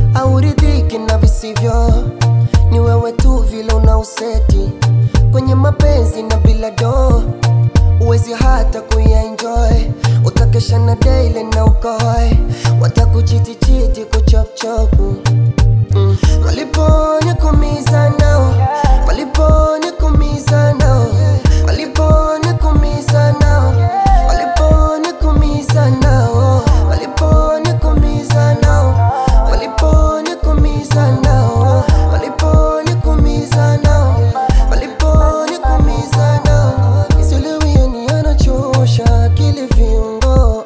hauridhiki na visivyo. Ni wewe tu vile unauseti kwenye mapenzi na bila do, uwezi hata kuyaenjoy. Utakesha na daily na ukohoe, watakuchiti kuchop. Waliponikumiza nao, waliponikumiza nao, waliponikumiza nao, waliponikumiza nao, waliponikumiza nao, waliponikumiza nao, waliponikumiza nao, waliponikumiza nao. Sielewi anachosha akili viungo,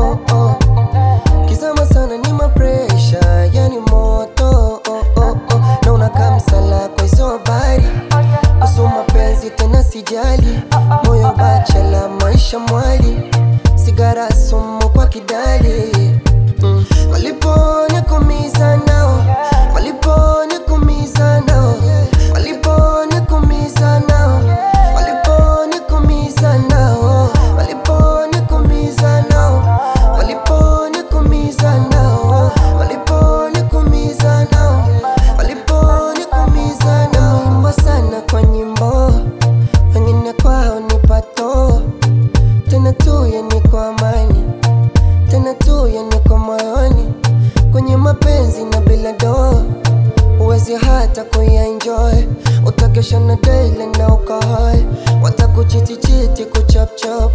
kizama sana ni mapresha, yani moto, na unakaa msala kwa hizo habari. Kusoma penzi tena sijali, moyo bachelor maisha mwali, sigara sumu kwa kidali. Waliponikumiza nao, waliponikumiza nao, waliponikumiza nao, waliponikumiza nao, waliponikumiza nao, waliponikumiza nao, waliponikumiza nao, waliponikumiza nao. Naimba sana kwa nyimbo, wengine kwao ni pato, tena tu yani kwa amani, tena tu yani kwa moyoni. Kwenye mapenzi na bila do, uwezi hata kuyaenjoy. Utakesha na daily na ukohoe, watakuchiti kuchop.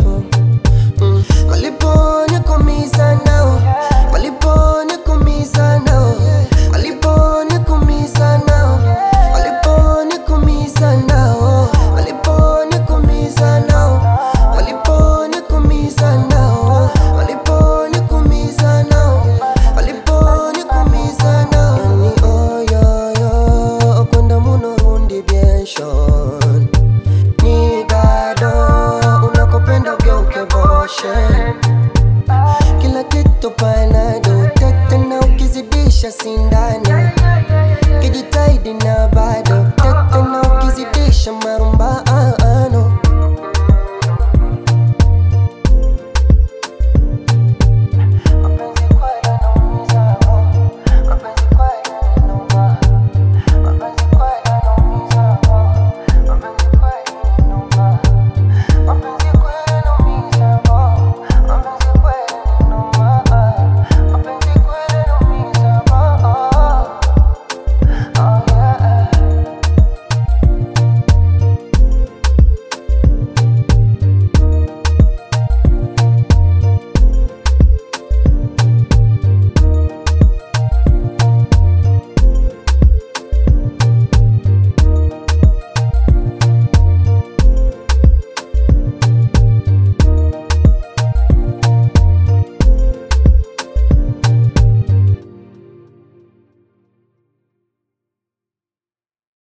Waliponikumiza nao, waliponikumiza nao, waliponikumiza nao, waliponikumiza nao, waliponikumiza nao, waliponikumiza nao, waliponikumiza nao, waliponikumiza nao. Yani yo kwenda muno rundi bienshon ni gado, unakopenda ugeuke boshe, kila kitu panado, tete na ukizidisha sindano, kijitaidi na